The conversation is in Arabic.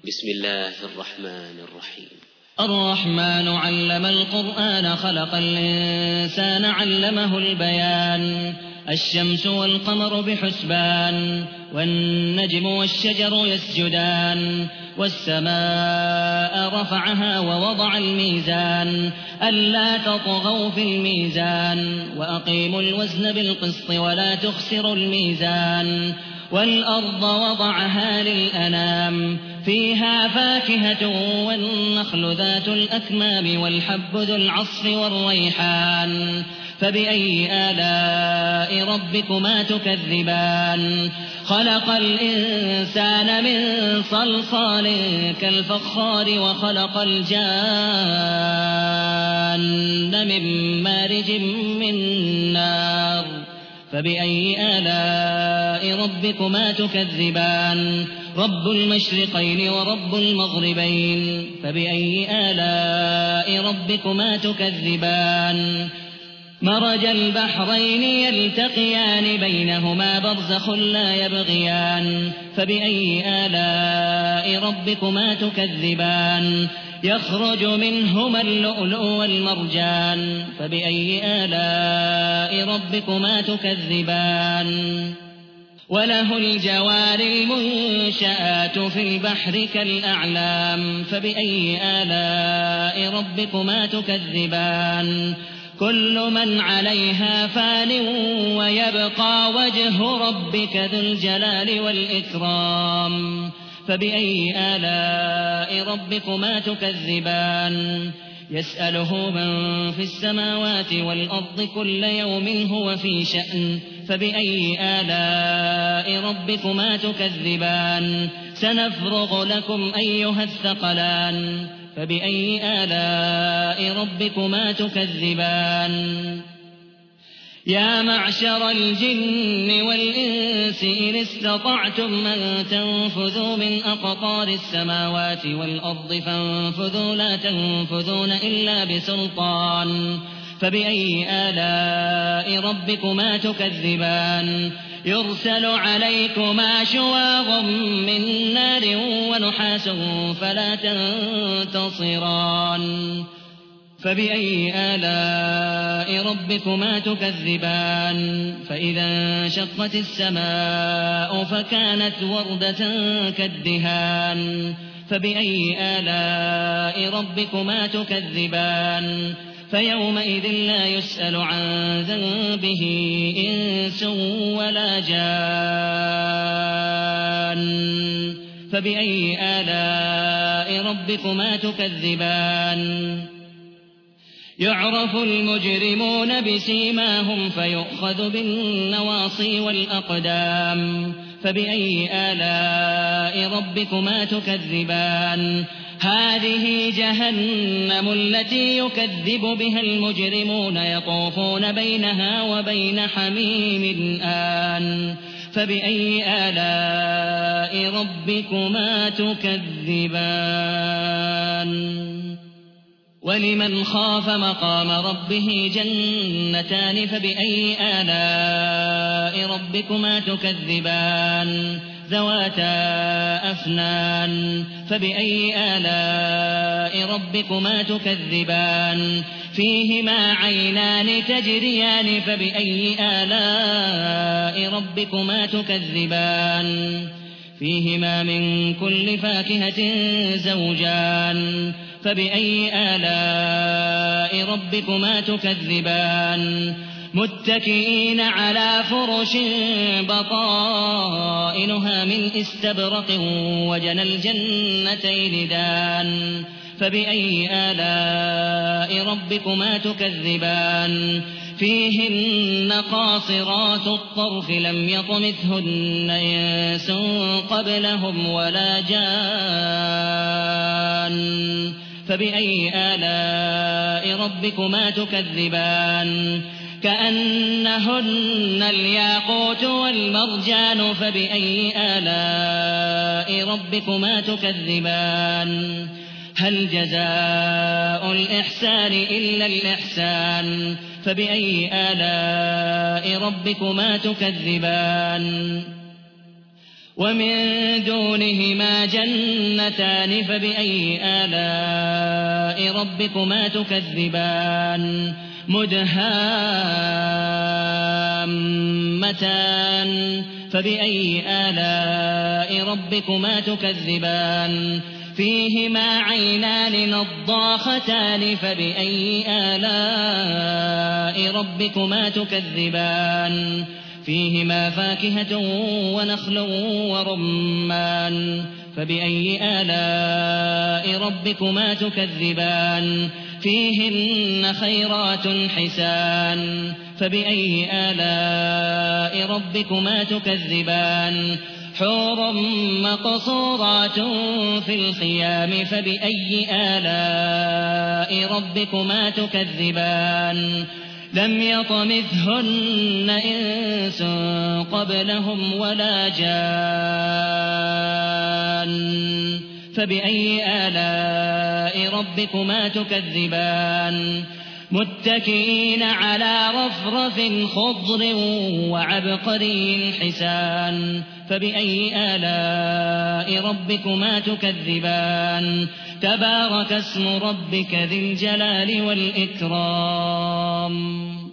بسم الله الرحمن الرحيم. الرحمن علم القرآن خلق الإنسان علمه البيان. الشمس والقمر بحسبان والنجم والشجر يسجدان والسماء رفعها ووضع الميزان ألا تطغوا في الميزان وأقيموا الوزن بالقسط ولا تخسروا الميزان والأرض وضعها للأنام فيها فاكهة والنخل ذات الأكمام والحب ذو العصف والريحان فبأي آلاء ربكما تكذبان خلق الإنسان من صلصال كالفخار وخلق الجان من مارج من نار فبأي آلاء ربكما تكذبان رب المشرقين ورب المغربين فبأي آلاء ربكما تكذبان مرج البحرين يلتقيان بينهما برزخ لا يبغيان فبأي آلاء ربكما تكذبان يخرج منهما اللؤلؤ والمرجان فبأي آلاء ربكما تكذبان وله الجوار المنشآت في البحر كالأعلام فبأي آلاء ربكما تكذبان كل من عليها فان ويبقى وجه ربك ذو الجلال والإكرام فبأي آلاء ربكما تكذبان يسأله من في السماوات والأرض كل يوم هو في شأن فبأي آلاء ربكما تكذبان سنفرغ لكم أيها الثقلان فبأي آلاء ربكما تكذبان يا معشر الجن والإنس إن استطعتم أن تنفذوا من أقطار السماوات والأرض فانفذوا لا تنفذون إلا بسلطان فبأي آلاء ربكما تكذبان يرسل عليكما شواظ من نار ونحاس فلا تنتصران فبأي آلاء ربكما تكذبان فإذا انشقت السماء فكانت وردة كالدهان فبأي آلاء ربكما تكذبان فيومئذ لا يسأل عن ذنبه إنس ولا جان فبأي آلاء ربكما تكذبان يعرف المجرمون بسيماهم فيؤخذ بالنواصي والأقدام فبأي آلاء ربكما تكذبان هذه جهنم التي يكذب بها المجرمون يطوفون بينها وبين حميم آن فبأي آلاء ربكما تكذبان ولمن خاف مقام ربه جنتان فبأي آلاء ربكما تكذبان ذواتا أفنان فبأي آلاء ربكما تكذبان فيهما عينان تجريان فبأي آلاء ربكما تكذبان فيهما من كل فاكهة زوجان فبأي آلاء ربكما تكذبان متكئين على فرش بطائنها من استبرق وجنى الجنتين دان فبأي آلاء ربكما تكذبان فيهن قاصرات الطرف لم يطمثهن إنس قبلهم ولا جان فبأي آلاء ربكما تكذبان كأنهن الياقوت والمرجان فبأي آلاء ربكما تكذبان هل جزاء الإحسان إلا الإحسان فبأي آلاء ربكما تكذبان ومن دونهما جنتان فبأي آلاء ربكما تكذبان مدهامتان فبأي آلاء ربكما تكذبان فيهما عينان نضاختان فبأي آلاء ربكما تكذبان فيهما فاكهة ونخل ورمان فبأي آلاء ربكما تكذبان فيهن خيرات حسان فبأي آلاء ربكما تكذبان حور مقصورات في الخيام فبأي آلاء ربكما تكذبان لم يطمثهن إنس قبلهم ولا جان فبأي آلاء ربكما تكذبان متكئين على رفرف خضر وعبقري حسان فبأي آلاء ربكما تكذبان تبارك اسم ربك ذي الجلال والإكرام